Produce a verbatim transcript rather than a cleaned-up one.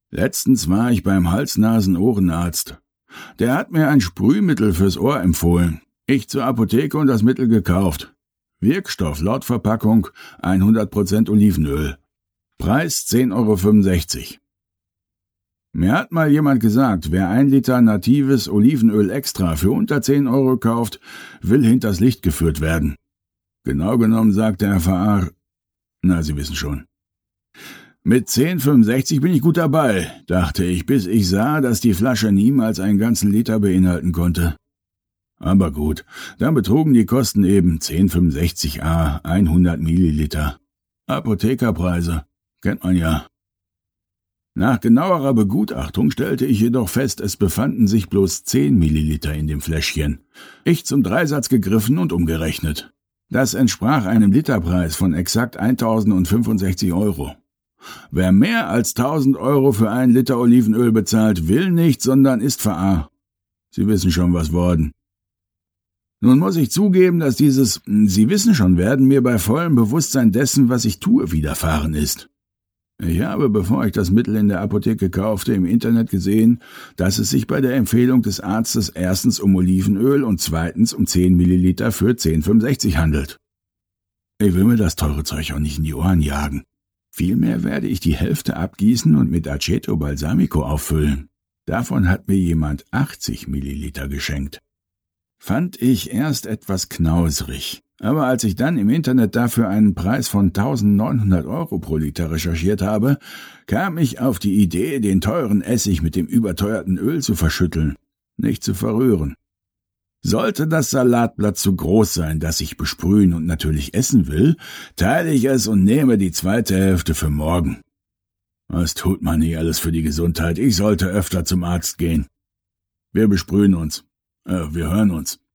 Letztens war ich beim Hals-Nasen-Ohrenarzt. Der hat mir ein Sprühmittel fürs Ohr empfohlen. Ich zur Apotheke und das Mittel gekauft. Wirkstoff laut Verpackung hundert Prozent Olivenöl. Preis zehn Euro fünfundsechzig. Mir hat mal jemand gesagt, wer ein Liter natives Olivenöl extra für unter zehn Euro kauft, will hinters Licht geführt werden. Genau genommen sagt der Verarr... Na, Sie wissen schon. Mit zehn Euro fünfundsechzig bin ich gut dabei, dachte ich, bis ich sah, dass die Flasche niemals einen ganzen Liter beinhalten konnte. Aber gut, dann betrugen die Kosten eben zehn Euro fünfundsechzig a hundert Milliliter. Apothekerpreise, kennt man ja. Nach genauerer Begutachtung stellte ich jedoch fest, es befanden sich bloß zehn Milliliter in dem Fläschchen. Ich zum Dreisatz gegriffen und umgerechnet. Das entsprach einem Literpreis von exakt eintausendfünfundsechzig Euro. Wer mehr als tausend Euro für einen Liter Olivenöl bezahlt, will nicht, sondern ist Verarr. Sie wissen schon, was worden. Nun muss ich zugeben, dass dieses Sie wissen schon werden mir bei vollem Bewusstsein dessen, was ich tue, widerfahren ist. Ich habe, bevor ich das Mittel in der Apotheke kaufte, im Internet gesehen, dass es sich bei der Empfehlung des Arztes erstens um Olivenöl und zweitens um zehn Milliliter für zehn Euro fünfundsechzig handelt. Ich will mir das teure Zeug auch nicht in die Ohren jagen. Vielmehr werde ich die Hälfte abgießen und mit Aceto Balsamico auffüllen. Davon hat mir jemand achtzig Milliliter geschenkt. Fand ich erst etwas knausrig. Aber als ich dann im Internet dafür einen Preis von eintausendneunhundert Euro pro Liter recherchiert habe, kam ich auf die Idee, den teuren Essig mit dem überteuerten Öl zu verschütteln, nicht zu verrühren. Sollte das Salatblatt zu groß sein, das ich besprühen und natürlich essen will, teile ich es und nehme die zweite Hälfte für morgen. Was tut man hier alles für die Gesundheit? Ich sollte öfter zum Arzt gehen. Wir besprühen uns. Äh, wir hören uns.